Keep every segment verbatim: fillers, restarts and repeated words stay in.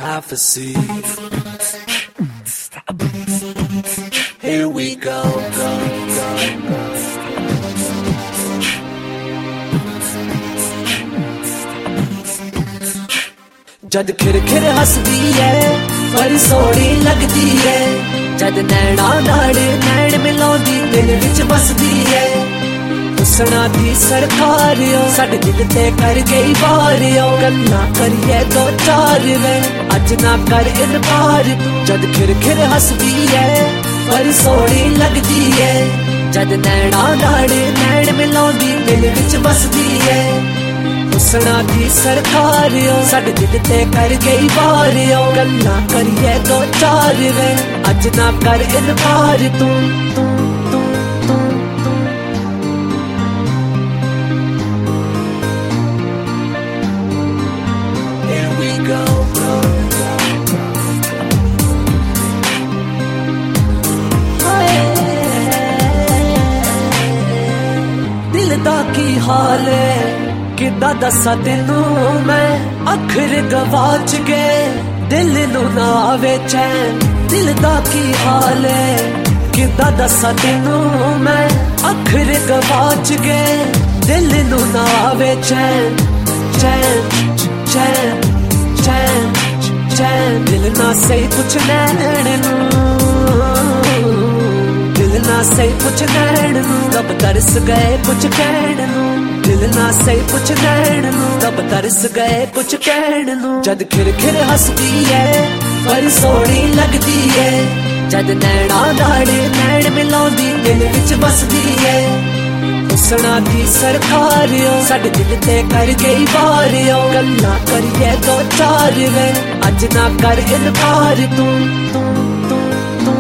have a seat. Here we go, go, go, go. जद खिर खिर हसदी है बड़ी सोहनी लगदी है जद नैना नाल नैन मिलाउंदी दिल विच बसदी है हुस्ना दी सरकार साडे दिल ते कर गई वार गल्लां करिए दो चार वे अज ना कर इनकार जद खिर खिर हसदी है बड़ी सोहनी लगदी है जद नैना नाल नैन मिलाउंदी दिल विच बसदी है हुस्ना दी सरकार साडे दिल ते कर गई वार गल्लां करिए दो चार वे अज ना कर इनकार तू तू तू तू तू Here we go, go, go, go. दिल दा की हाल है किदा दसा तेनू मैं अखर गवाच गए दिल नू ना आवे चैन दिल दा की हाल है किदा दसा तेनू मैं अखर गवाच गए दिल नू ना आवे चैन चैन चैन चैन चैन दिल ना सही कुछ नैन नू दिल ना सही कुछ नैन नू रब तरस गए कुछ कहन नू दिल ना सही कुछ नैन नू तब तरस गए कुछ कहन नू जद खिर खिर हसदी है बड़ी सोहनी लगदी है जद नैना नाल नैन मिलाउंदी दिल विच बसदी है हुस्ना दी सरकार साडे दिल ते कर गई वार गल्लां करिए दो चार वे अज ना कर इनकार तू तू तू तू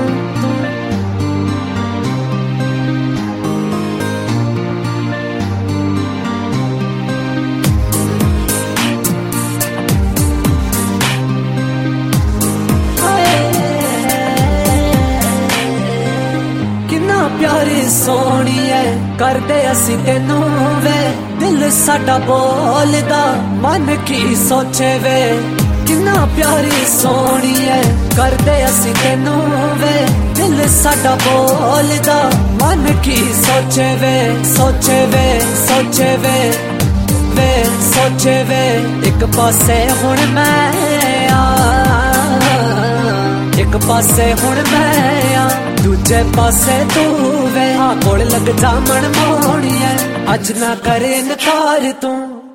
प्यारी सोहनी है करदे असी तेनू वे दिल साडा बोलदा मन की सोचे वे किन्ना प्यारी सोहनी है करदे असी तेनू वे दिल साडा बोलदा मन की सोचे वे सोचे वे सोचे वे वे सोचे वे एक पासे हुण मैं आ एक पासे हुण मैं आ दूजे पासे तू वे हाँ कोल लग जा मन मोहनी है अज ना करे इनकार तू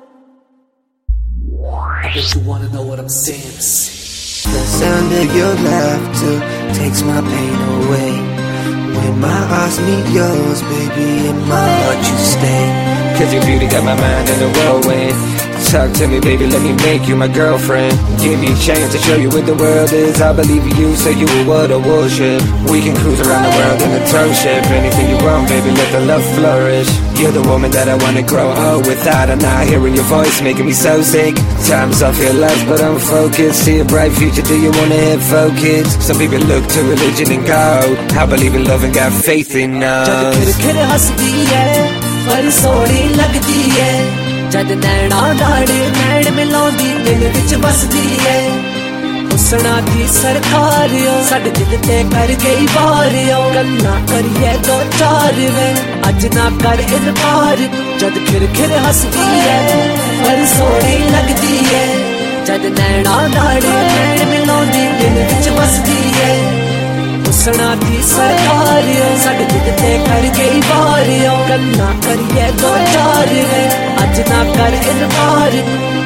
I bet you wanna know what I'm saying. The sound of your laughter takes my pain away. When my eyes meet yours, baby, in my heart you stay. Cause your beauty got my mind in a whirlwind. Talk to me, baby, let me make you my girlfriend. Give me a chance to show you what the world is. I believe in you, say you were what I worship. We can cruise around the world in a tow ship. Anything you want, baby, let the love flourish. You're the woman that I wanna grow old without. I'm not hearing your voice, making me so sick. Times I feel lost, but I'm focused. See a bright future, do you wanna have focus? Some people look to religion and God. I believe in love and got faith in us. जद खिर खिर हसदी है बड़ी सोहनी लगदी है जद नैना नाल नैन मिलाउंदी दिल विच बसदी है हुस्ना दी सरकार साडे दिल ते कर गई वार गल्लां करिए दो चार वे अज ना कर इनकार जद खिर खिर हसदी है बड़ी सोहनी लगदी है जद नैना नाल नैन मिलाउंदी दिल विच बसदी है हुस्ना दी सरकार साडे दिल ते कर गई वार गल्लां करिए दो चार वे अज ना कर इनकार